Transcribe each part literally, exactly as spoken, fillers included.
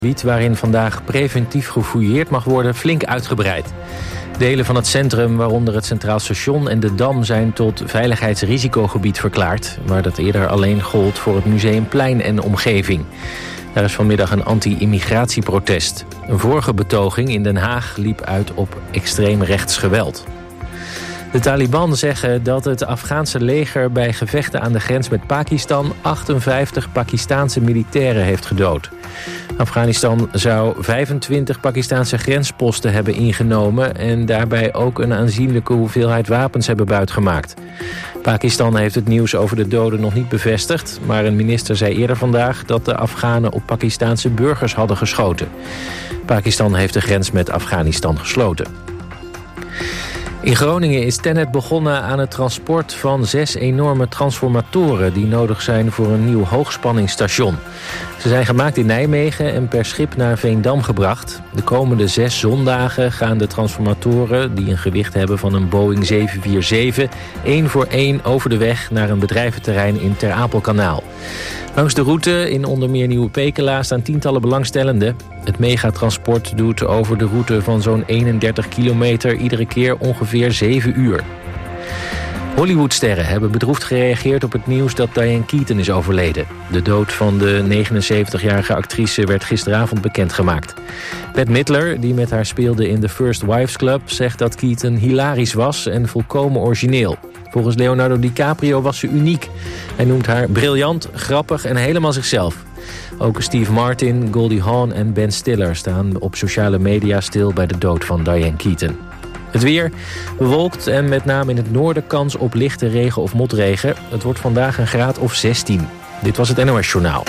gebied waarin vandaag preventief gefouilleerd mag worden flink uitgebreid. Delen van het centrum, waaronder het Centraal Station en de Dam, zijn tot veiligheidsrisicogebied verklaard, waar dat eerder alleen gold voor het Museumplein en omgeving. Daar is vanmiddag een anti-immigratieprotest. Een vorige betoging in Den Haag liep uit op extreem rechts geweld. De Taliban zeggen dat het Afghaanse leger bij gevechten aan de grens met Pakistan achtenvijftig Pakistaanse militairen heeft gedood. Afghanistan zou vijfentwintig Pakistaanse grensposten hebben ingenomen en daarbij ook een aanzienlijke hoeveelheid wapens hebben buitgemaakt. Pakistan heeft het nieuws over de doden nog niet bevestigd, maar een minister zei eerder vandaag dat de Afghanen op Pakistaanse burgers hadden geschoten. Pakistan heeft de grens met Afghanistan gesloten. In Groningen is TenneT begonnen aan het transport van zes enorme transformatoren die nodig zijn voor een nieuw hoogspanningsstation. Ze zijn gemaakt in Nijmegen en per schip naar Veendam gebracht. De komende zes zondagen gaan de transformatoren, die een gewicht hebben van een Boeing zeven vier zeven, één voor één over de weg naar een bedrijventerrein in Ter Apelkanaal. Langs de route in onder meer Nieuwe Pekela staan tientallen belangstellenden. Het megatransport doet over de route van zo'n eenendertig kilometer iedere keer ongeveer zeven uur. Hollywoodsterren hebben bedroefd gereageerd op het nieuws dat Diane Keaton is overleden. De dood van de negenenzeventigjarige actrice werd gisteravond bekendgemaakt. Bette Midler, die met haar speelde in The First Wives Club, zegt dat Keaton hilarisch was en volkomen origineel. Volgens Leonardo DiCaprio was ze uniek. Hij noemt haar briljant, grappig en helemaal zichzelf. Ook Steve Martin, Goldie Hawn en Ben Stiller staan op sociale media stil bij de dood van Diane Keaton. Het weer bewolkt en met name in het noorden kans op lichte regen of motregen. Het wordt vandaag een graad of zestien. Dit was het N O S Journaal.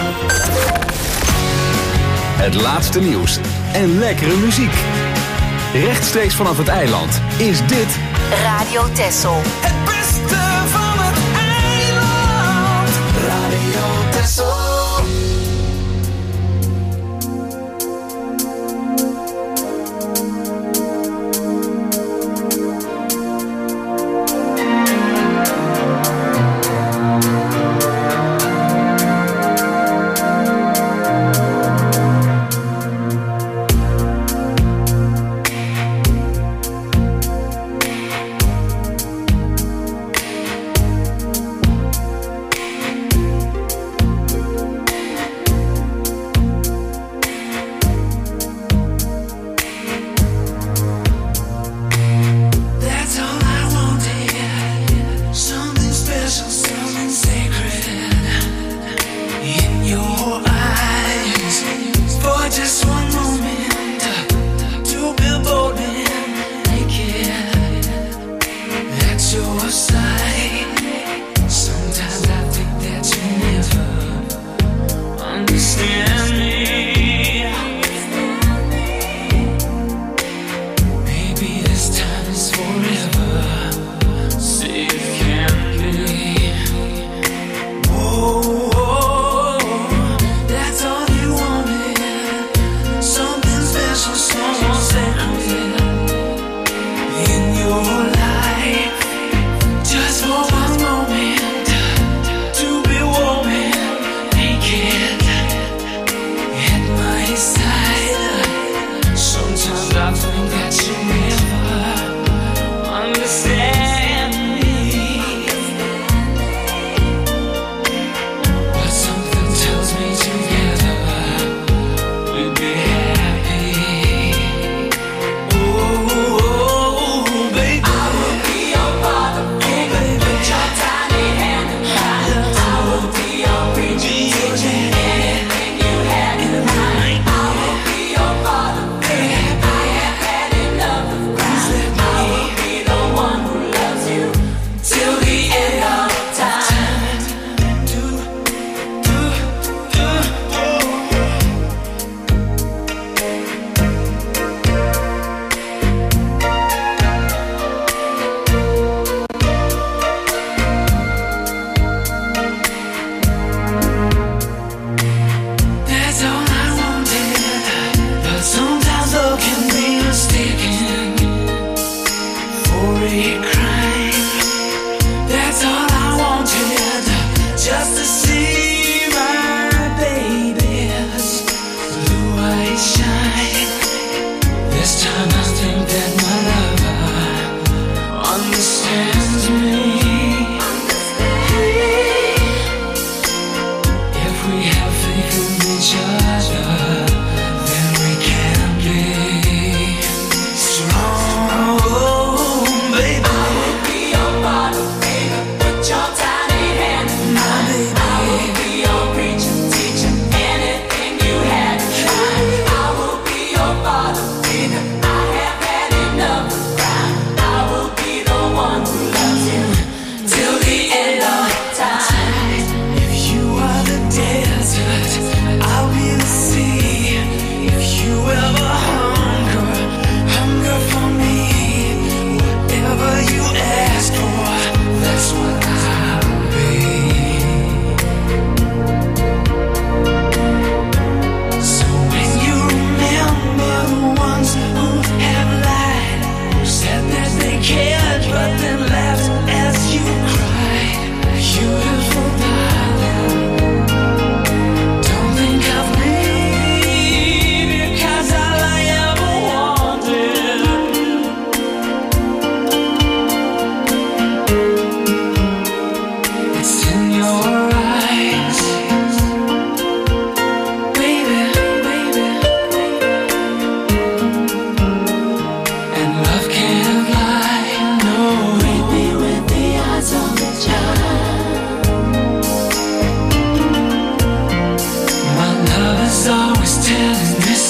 Het laatste nieuws en lekkere muziek. Rechtstreeks vanaf het eiland is dit Radio Texel. Het beste van het eiland. Radio Texel.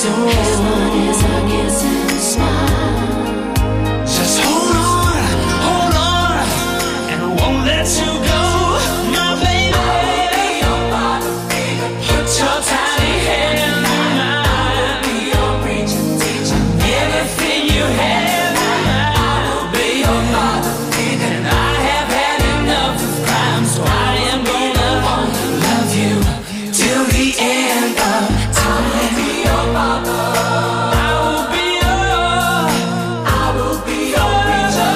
soul. As long as I kiss and smile. Just hold on, hold on, and I won't let you go, my baby. I'll be your body, baby. Put your tiny hand in mine. I'll be your preacher, teacher. Everything you have, I will be your father, baby. And I have had enough of crime, so I am gonna love you till the end of time. I will be your father. I will be your, I will be your preacher.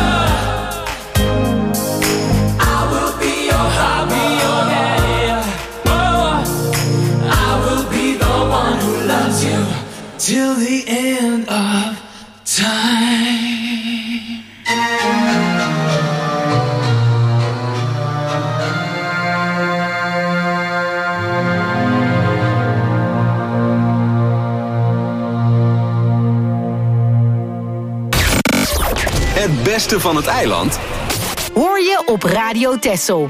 I will be your, I'll be your daddy. Oh, I will be the one who loves you till the end of time. Het beste van het eiland Hoor je op Radio Texel.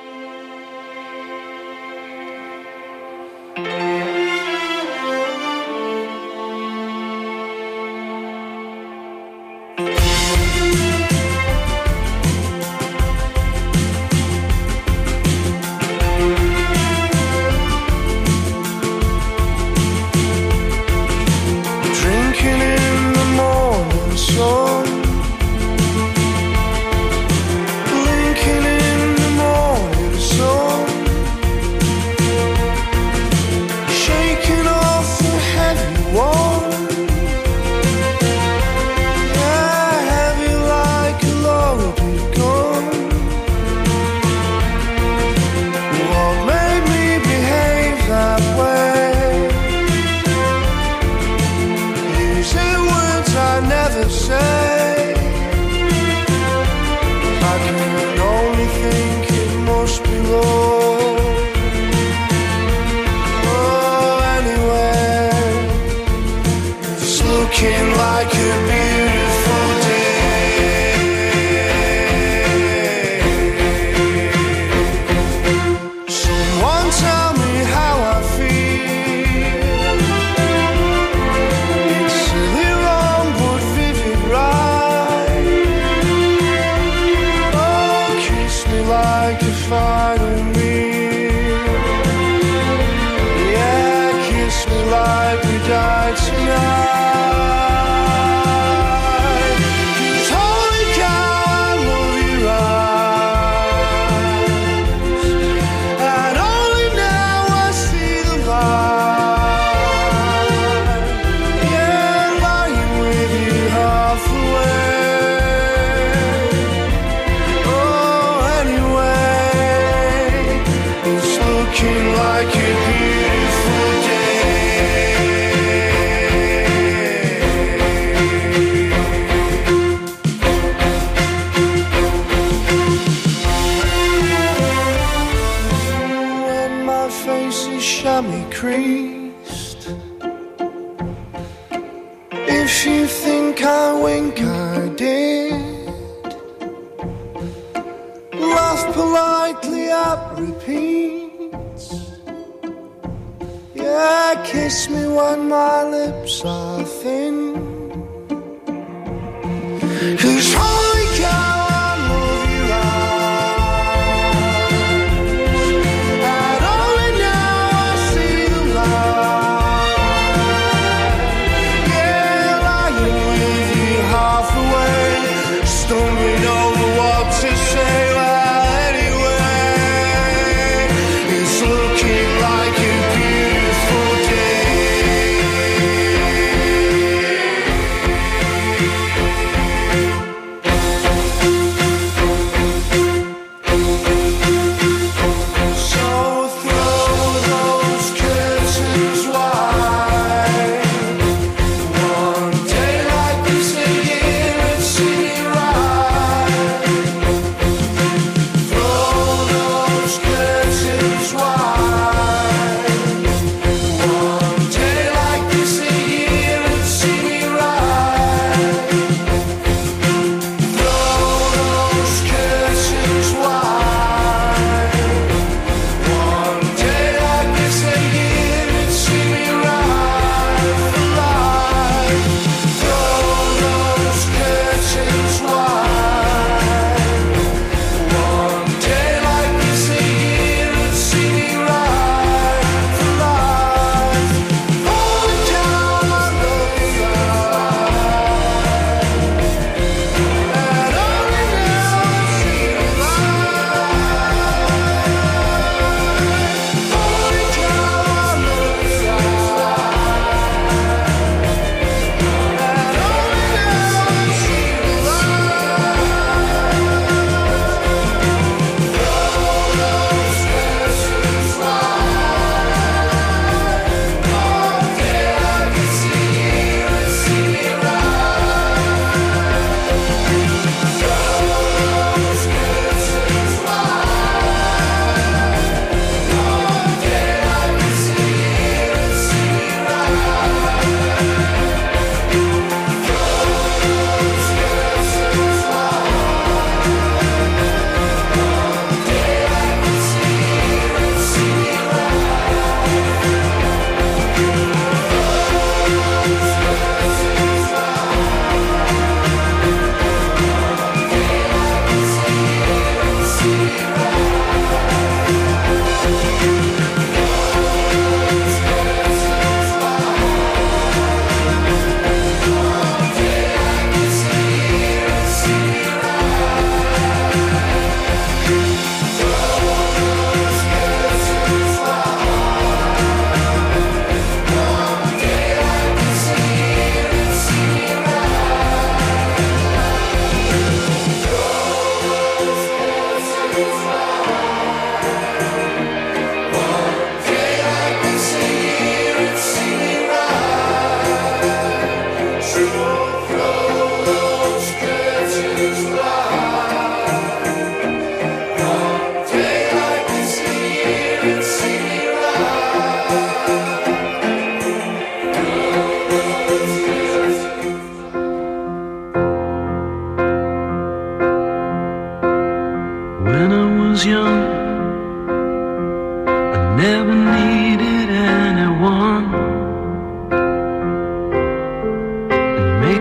Drinking in the morning sun, blinking in the morning sun, shaking off the heavy one, yeah, heavy like a loaded gun. What made me behave that way? Using words I never say. I can only think it must be love. Oh, anyway, it's looking like a beautiful day. Someone tell me how I feel. It's silly wrong but vivid right. Oh, kiss me like a final meal. Yeah, kiss me like we died tonight. 'Cause holy cow, I love your eyes. And only now I see the light. Yeah, lying with you half away. Oh, anyway, it's looking like a beautiful day. When my face is chamois creased, if you think I wink, I did. Laugh politely at repeats. Yeah, kiss me when my lips are thin. 'Cause holy cow, I love your eyes. And only now I see the light. Yeah, lying with you half away, stumbling over what to say. Well, anyway, it's looking like a beautiful day.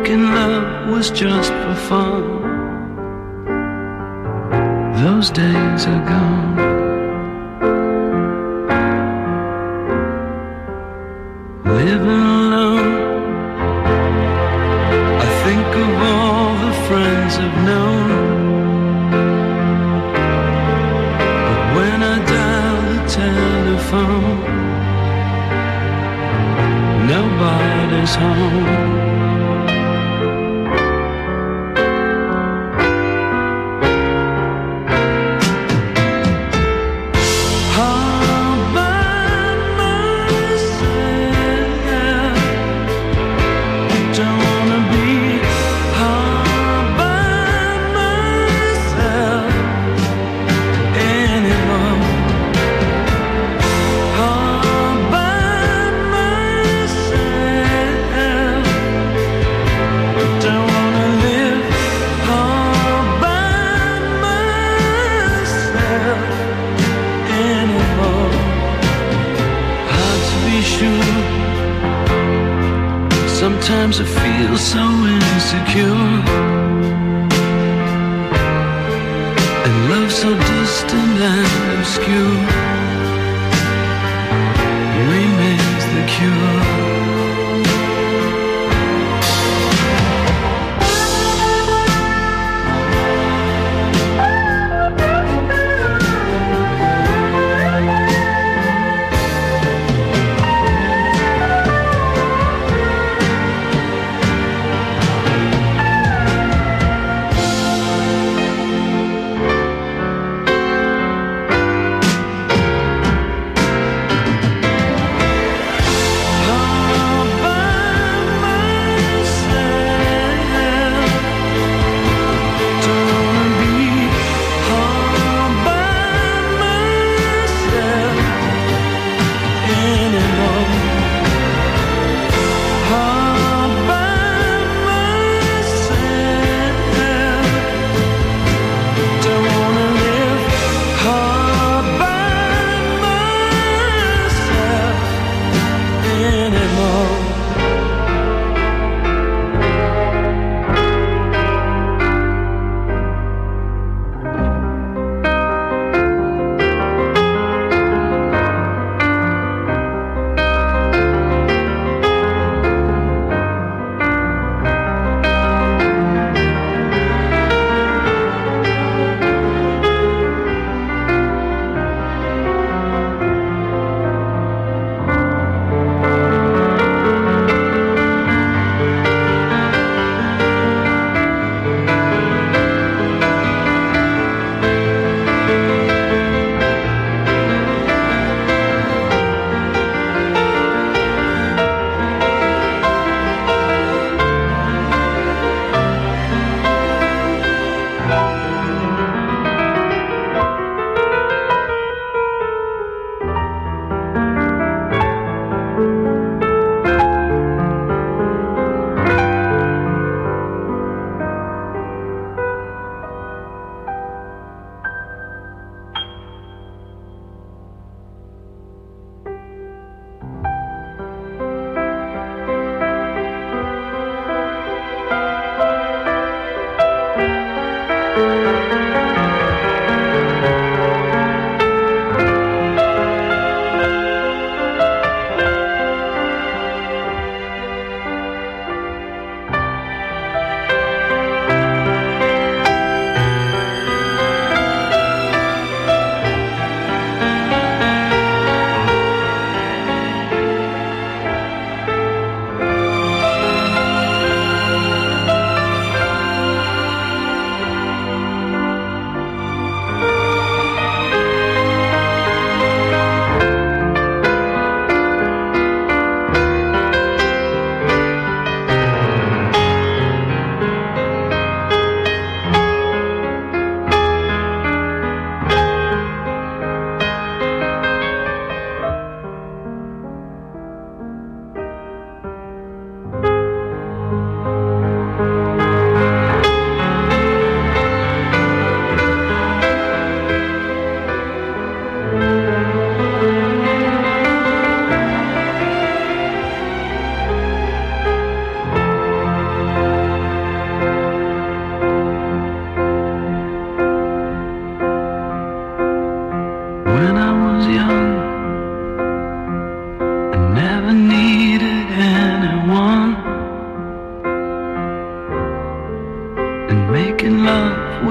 making love was just for fun. Those days are gone. Living alone, I think of all the friends I've known. But when I dial the telephone, nobody's home. Sometimes I feel so insecure, and love so distant and obscure remains the cure. Oh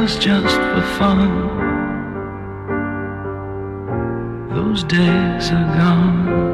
was just for fun. Those days are gone.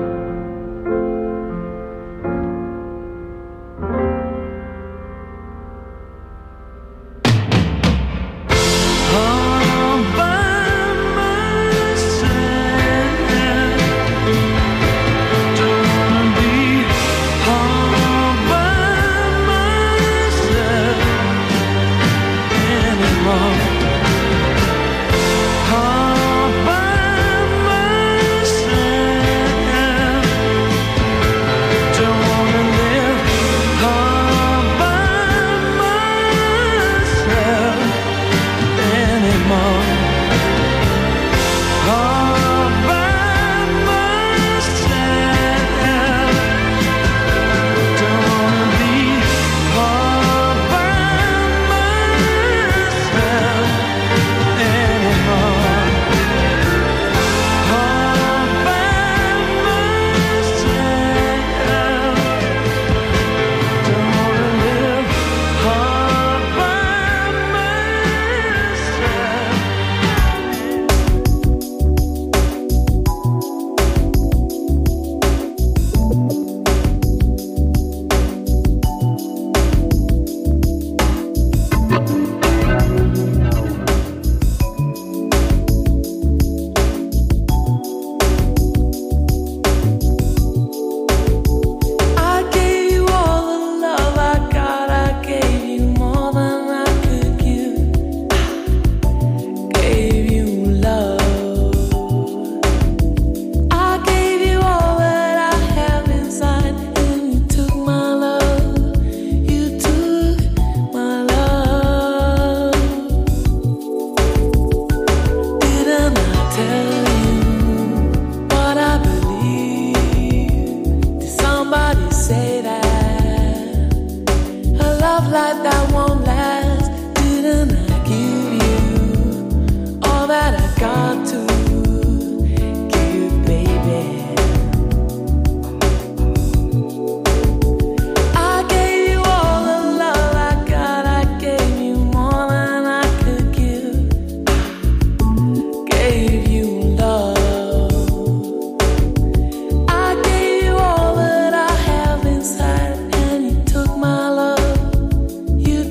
You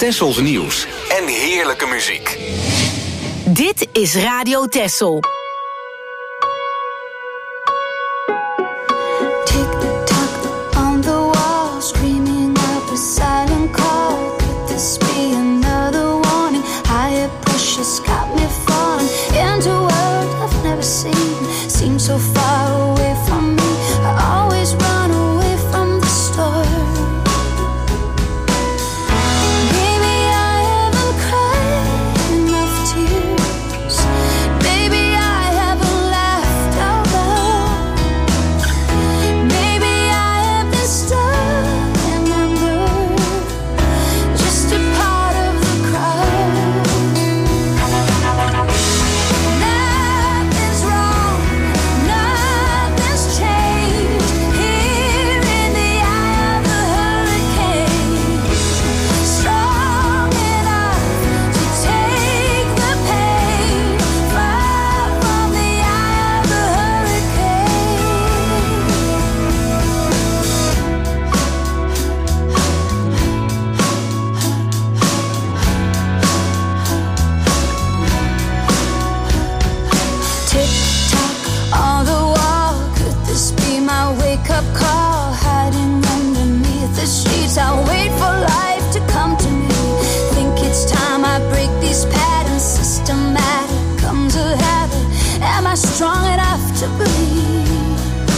Tessels nieuws en heerlijke muziek. Dit is Radio Tessel. Tick-tock on the wall, screaming up a silent call. Could this be another warning? Higher pressure's got me falling into a world I've never seen. Seems so far away from me. I always run away from the storm. I'll wait for life to come to me. Think it's time I break these patterns. Systematic comes a habit. Am I strong enough to believe?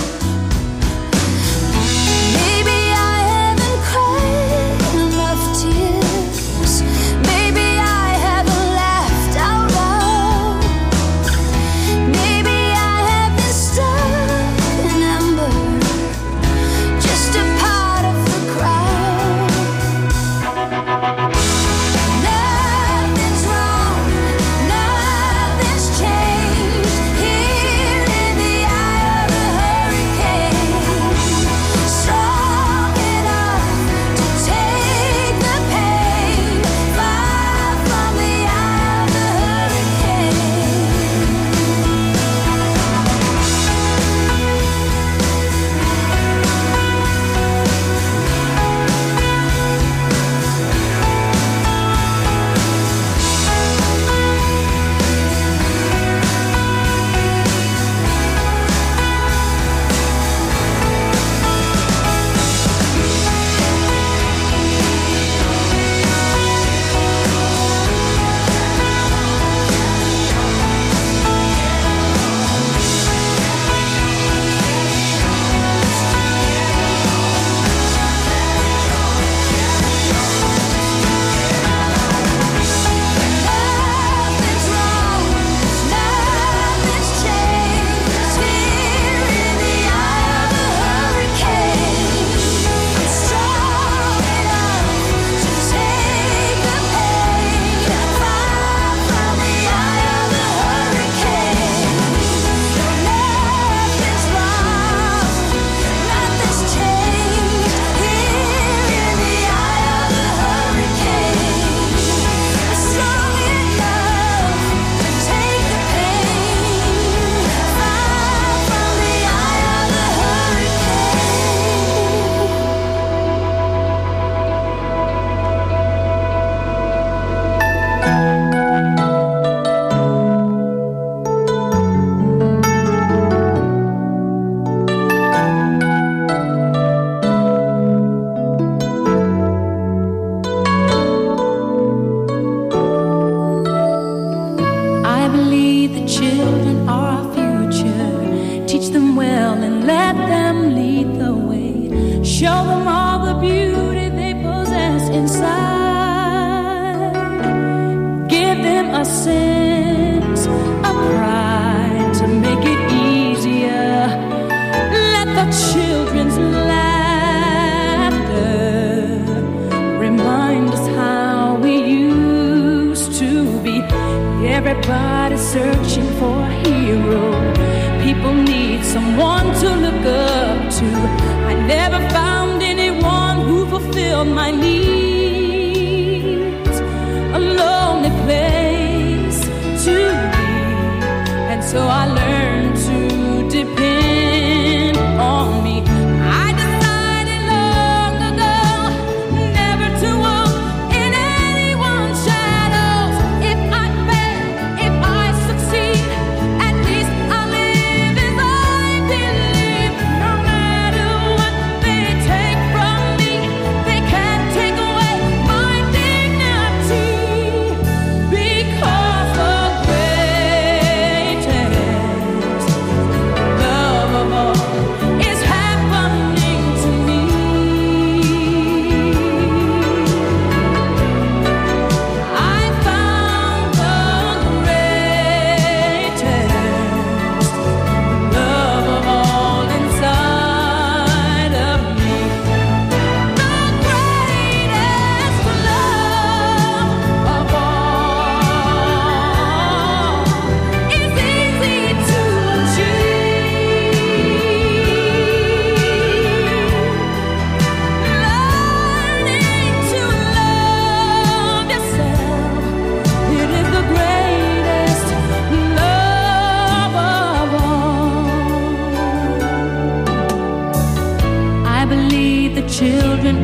Maybe I haven't cried enough tears. Maybe I haven't laughed out loud. Maybe I have been stuck in amber. Just a part of the crowd. Nothing's wrong, nothing's changed here in the eye of the hurricane. Strong enough to take the pain, far from the eye of the hurricane. Nothing's wrong, nothing's changed here in the eye of the hurricane. Strong enough to take the pain, far from the eye of the hurricane. Nothing's wrong, nothing's changed here in the eye of the hurricane. Strong enough to take the pain, far from the eye of the I believe the children are our future. Teach them well and let them lead the way. Show them all the beauty they possess inside. Give them a sense of pride to make it easier. Let the children's laughter remind us how we used to be. Everybody's searching for a hero. People need someone to look up to. I never found anyone who fulfilled my needs. A lonely place to be. And so I learned to depend on me. I decided long ago never to walk in any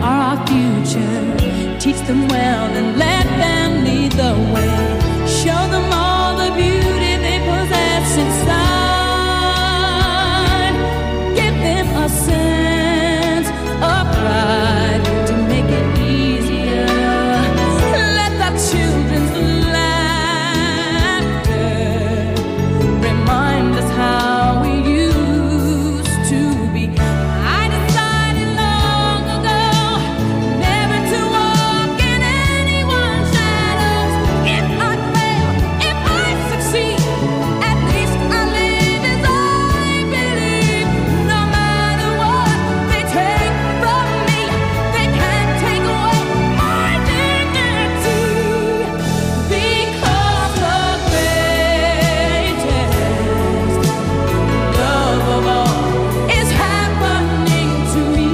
are our future. Teach them well and let them lead the way. Show them all the beauty they possess inside. Give them a sense of pride to make it easier. Let the children's laughter remind us how we used to be. I decided long ago never to walk in anyone's shadows. If I fail, if I succeed, at least I live as I believe. No matter what they take from me, they can't take away my dignity. Because the greatest love of all is happening to me.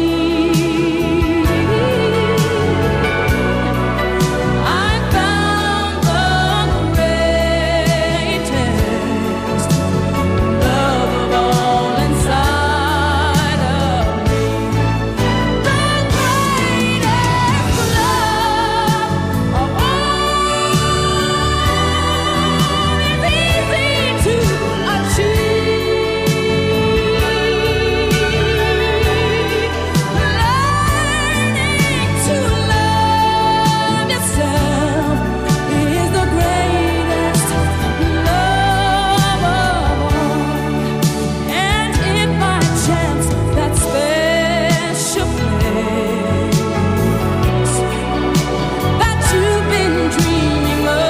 I found the greatest love of all inside of me. The greatest love of all is easy to achieve. Learning to love yourself is the greatest love of all. And if by chance that special place that you've been dreaming of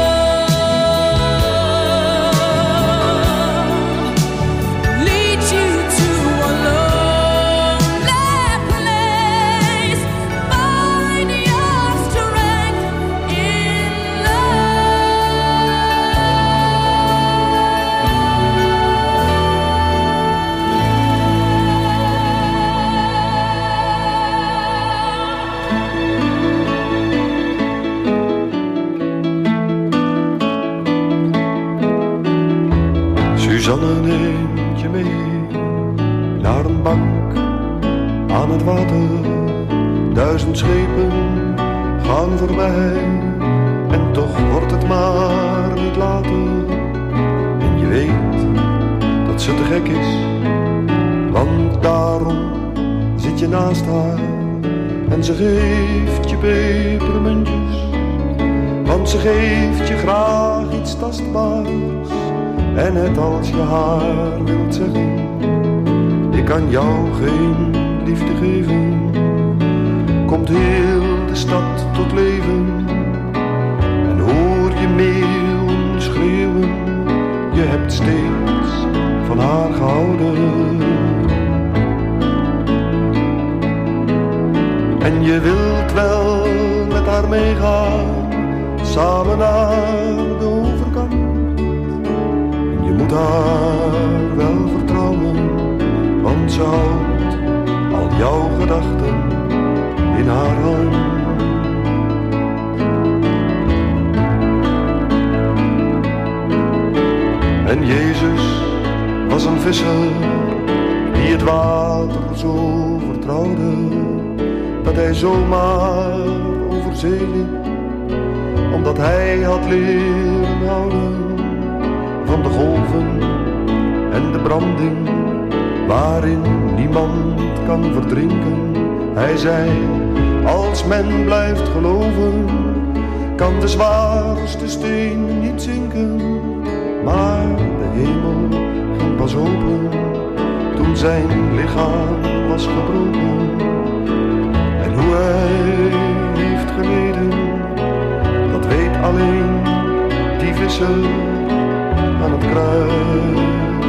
leads you to a lonely place, find your strength in Suzanne neemt je mee naar een bank aan het water. Duizend schepen gaan voorbij en toch wordt het maar niet later. En je weet dat ze te gek is, want daarom zit je naast haar. En ze geeft je pepermuntjes, want ze geeft je graag iets tastbaars. En net als je haar wilt zeggen, ik kan jou geen liefde geven, komt heel de stad tot leven. En hoor je meeuwen schreeuwen, je hebt steeds van haar gehouden. En je wilt wel met haar meegaan, samen naar de overkant. Je moet haar wel vertrouwen, want ze houdt al jouw gedachten in haar hand. En Jezus was een visser die het water zo vertrouwde, dat hij zomaar over zee liep, omdat hij had leren houden van de golven en de branding, waarin niemand kan verdrinken. Hij zei, als men blijft geloven, kan de zwaarste steen niet zinken. Maar de hemel ging pas open, toen zijn lichaam was gebroken. En hoe hij heeft geleden, dat weet alleen die visser aan het kruis.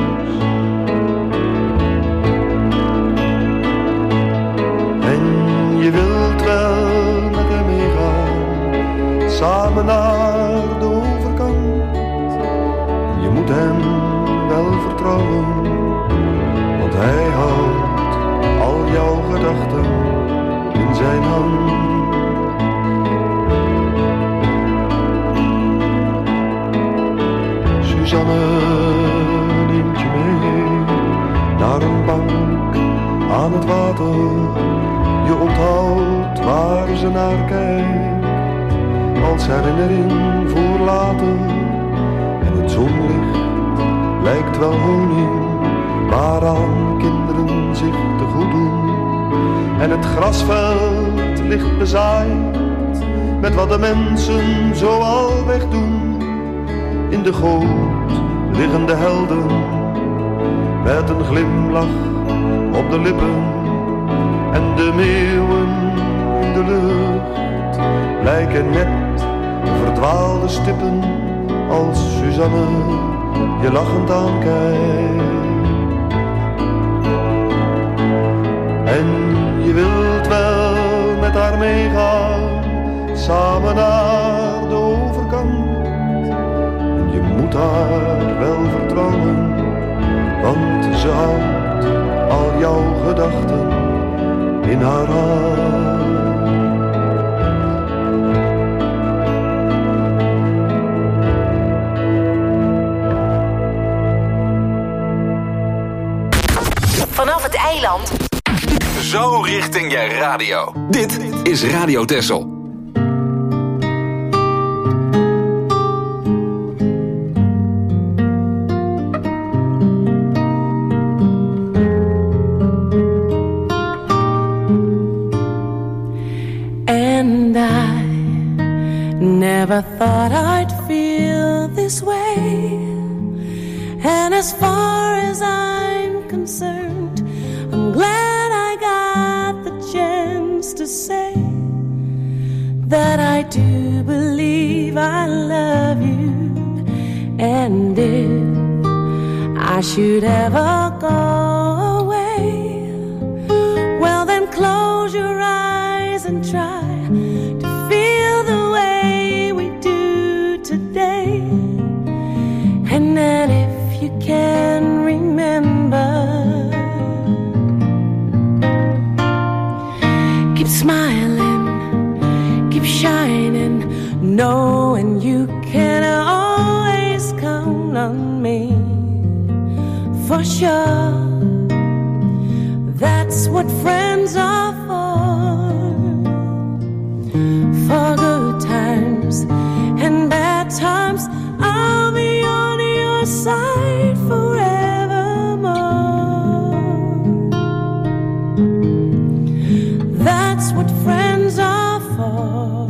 En je wilt wel met hem meegaan, samen naar de overkant. Je moet hem wel vertrouwen, want hij houdt al jouw gedachten in zijn hand. Suzanne neemt je mee naar een bank aan het water. je onthoudt waar ze naar kijkt, als herinnering voor later. En het zonlicht lijkt wel honing, waaraan kinderen zich te goed doen. En het grasveld ligt bezaaid met wat de mensen zoal wegdoen. In de goot liggen de helden met een glimlach op de lippen. En de meeuwen in de lucht lijken net verdwaalde stippen, als Suzanne je lachend aankijkt. En je wilt wel met haar meegaan, samen naar de overkant. En je moet haar wel vertrouwen, want ze houdt al jouw gedachten in haar hand. Vanaf het eiland. Zo richting je radio. Dit is Radio Texel. And I never thought I'd feel this way. And as far as I'm concerned, I'm glad I got the chance to say that I do believe I love you. And if I should ever go away, well then close your eyes and try to feel the way we do today. And then if you can remember, keep smiling, keep shining, knowing you can always count on me. For sure, that's what friends are for. For good times and bad times, I'll be on your side forevermore. That's what friends are for.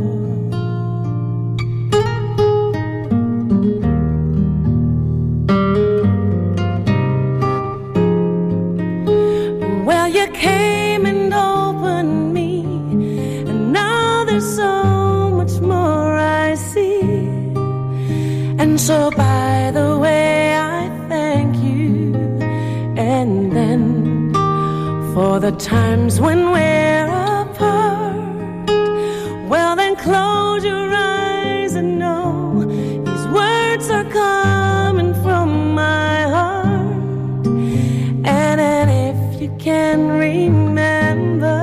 Well, you came and opened me, and now there's so much more I see. And so by the way, I thank you. And then for the times when we're apart, well then close your eyes and know these words are coming from my heart. And then if you can remember,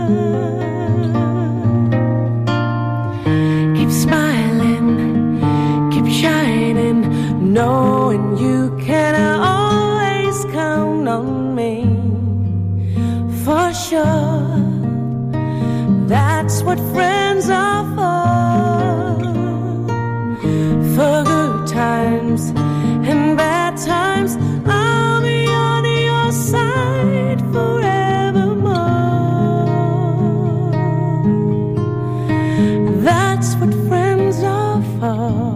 keep smiling, keep shining, knowing you can always count on me. For sure, that's what friends are for. For good times and bad times, I'll be on your side forevermore. That's what friends are for.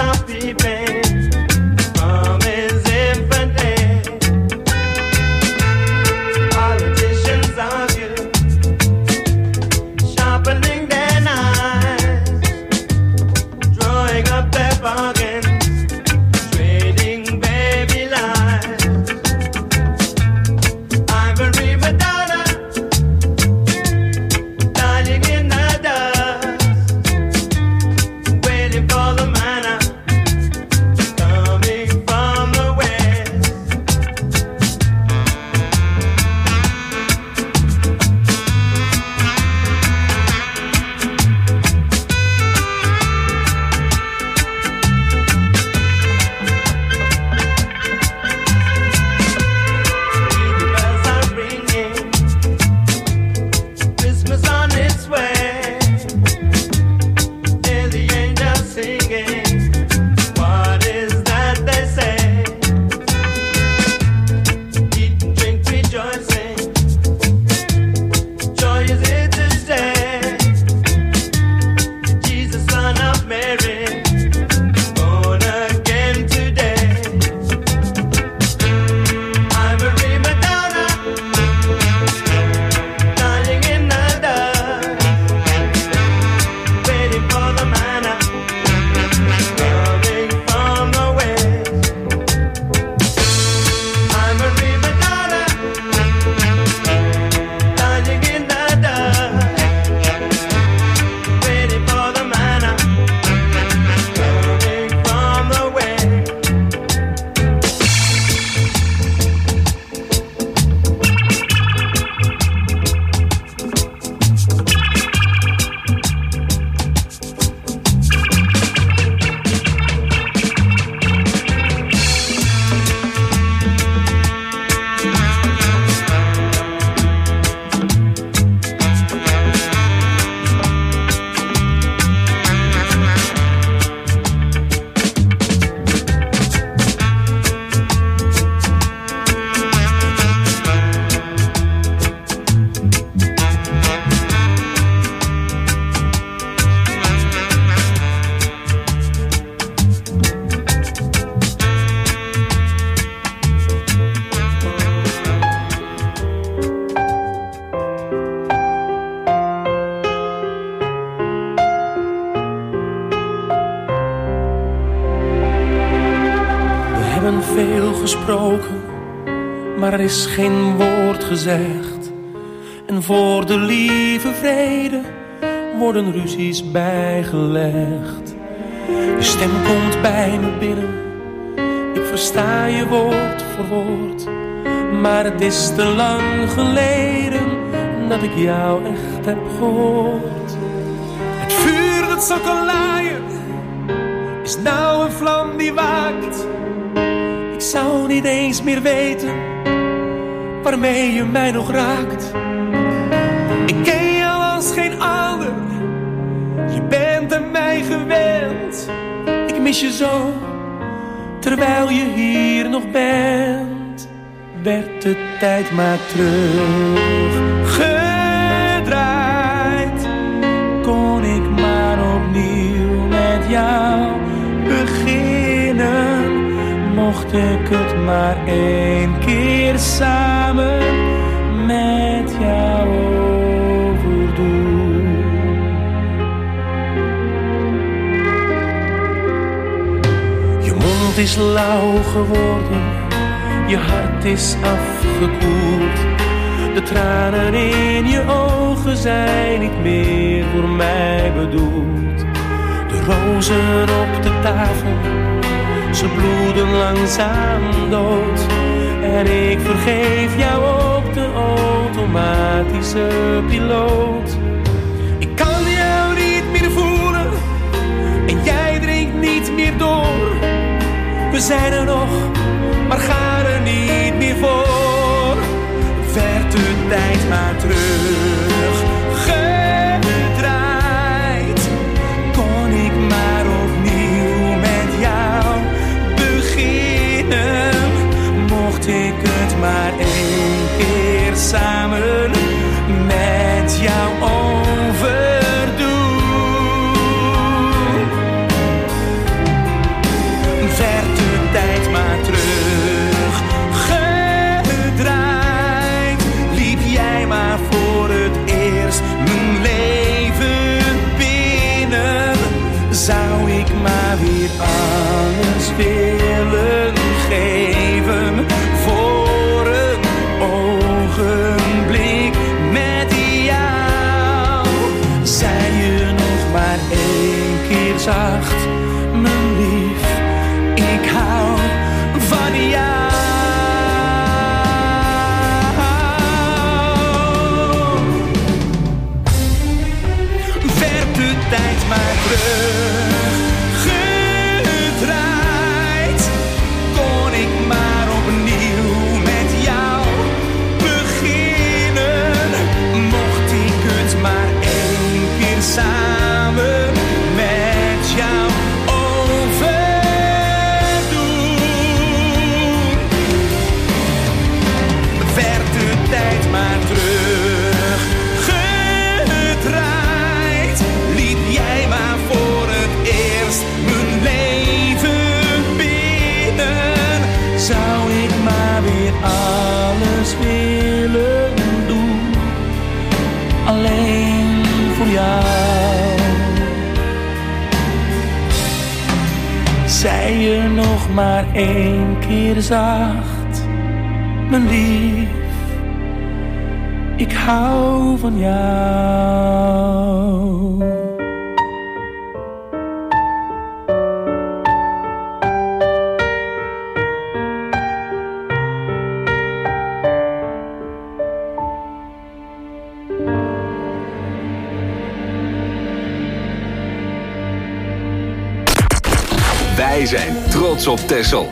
veel gesproken, maar er is geen woord gezegd. En voor de lieve vrede worden ruzies bijgelegd. Je stem komt bij me binnen, ik versta je woord voor woord. Maar het is te lang geleden dat ik jou echt heb gehoord. Het vuur dat zo kan laaien is nou een vlam die waakt. Ik zou niet eens meer weten waarmee je mij nog raakt. Ik ken jou als geen ander, je bent aan mij gewend. Ik mis je zo, terwijl je hier nog bent. Werd de tijd maar teruggedraaid, kon ik maar opnieuw met jou beginnen. Mocht ik het maar één keer samen met jou overdoen. Je mond is lauw geworden, je hart is afgekoeld. De tranen in je ogen zijn niet meer voor mij bedoeld. De rozen op de tafel, ze bloeden langzaam dood. En ik vergeef jou op de automatische piloot. Ik kan jou niet meer voelen en jij drinkt niet meer door. We zijn er nog, maar gaan er niet meer voor. Werd de tijd maar teruggedraaid, kon ik maar opnieuw met jou beginnen. Mocht ik het maar één keer samen met jou overdoen. alles willen geven voor een ogenblik met jou. Zei je nog maar één keer zacht, mijn lief, ik hou van jou. Werd de tijd maar teruggedraaid, kon ik maar opnieuw met jou beginnen. Mocht ik het maar één keer samen met jou overdoen. Werd de tijd maar teruggedraaid, liep jij maar voor het eerst mijn leven binnen. Zou ik maar weer alles willen doen, alleen voor jou. Zei je nog maar één keer zacht, mijn lief, ik hou van jou. Wij zijn trots op Texel.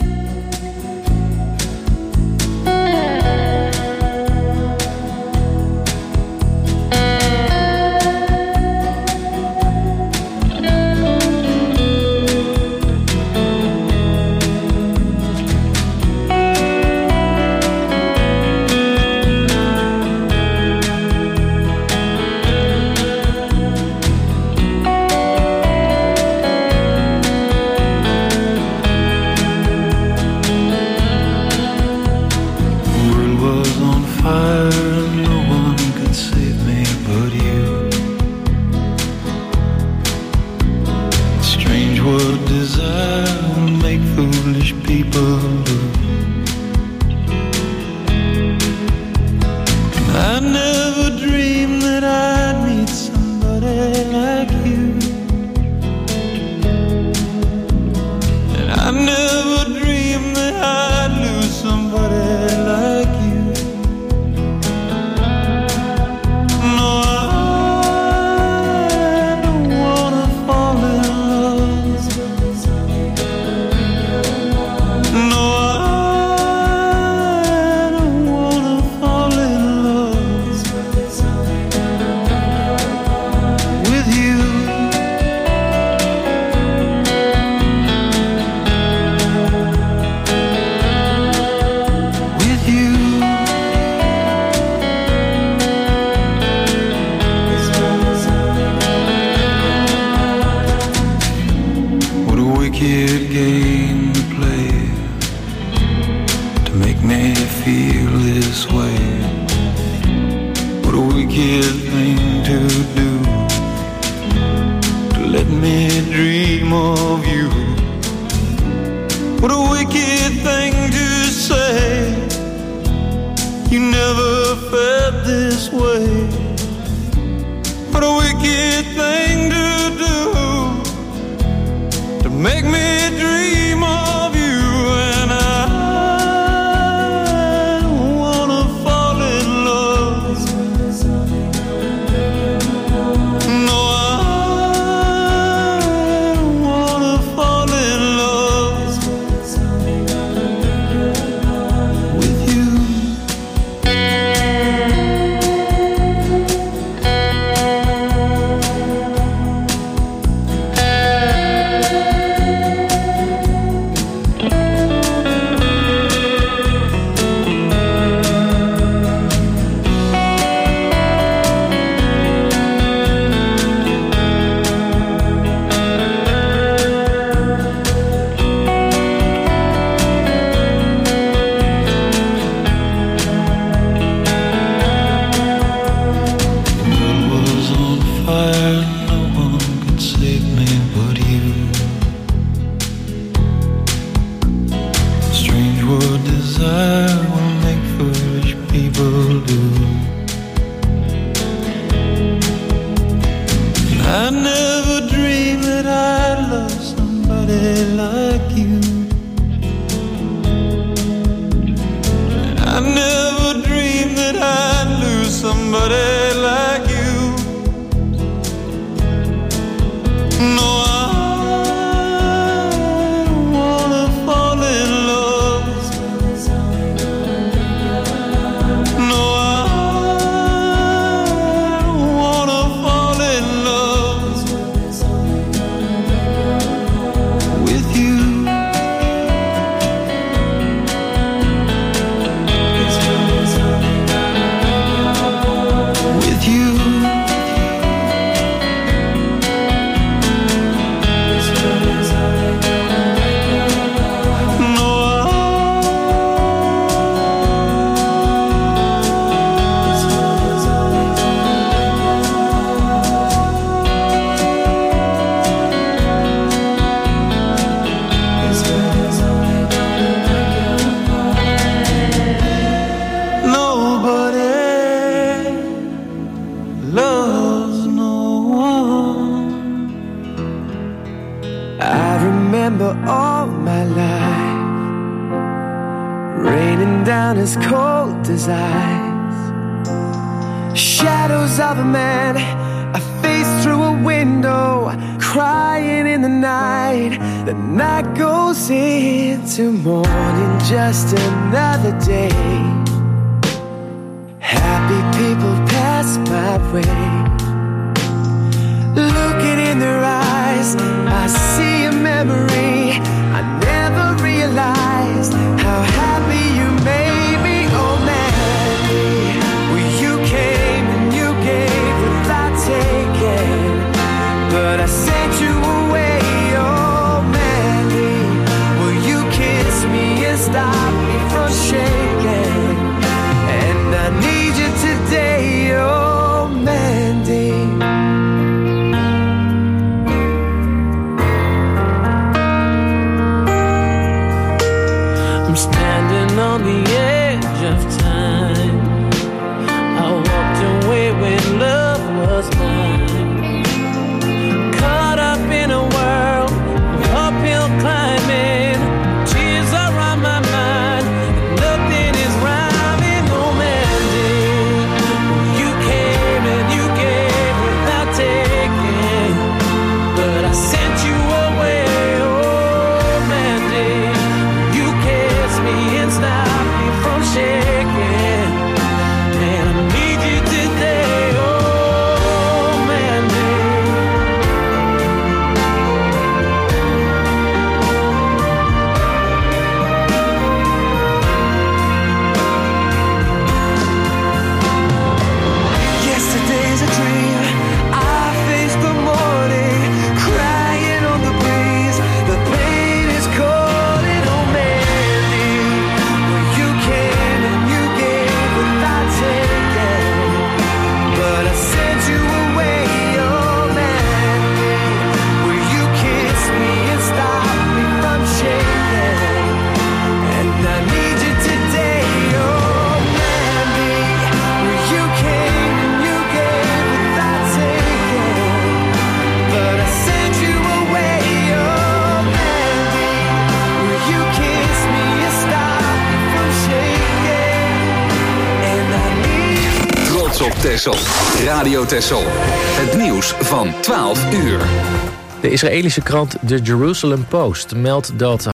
for all my life, raining down as cold as ice. Shadows of a man, a face through a window, crying in the night. The night goes into morning, just another day. Happy people pass my way. Looking in their eyes, I see a memory. I never realized how happy you made me. Oh Mandy, well you came and you gave without taking, but I sent you away. Oh Mandy, will you kiss me and stop me from shaking? And I need you today. Oh Mandy. Standing on the edge of time, I walked away when love was mine. Caught up in a world of uphill climbing, tears are on my mind, nothing is rhyming. Oh Mandy, you came and you gave without taking, but I sent you away. Oh Mandy, you kissed me and stop me from shaking. And I need you today, oh Mandy. Yesterday's a dream, I faced the morning, crying on the breeze. The pain is cold and oh Mandy, well you came and you gave without taking, but I sent you away. Oh Mandy, will you kiss me and stop me from shaking? And I need you today. Oh Mandy, well you came and you gave without taking, but I sent you away. Oh Mandy, will you kiss me and stop me from shaking? And I need. Trots op Texel. Radio Texel. Het nieuws van twaalf uur. De Israëlische krant The Jerusalem Post meldt dat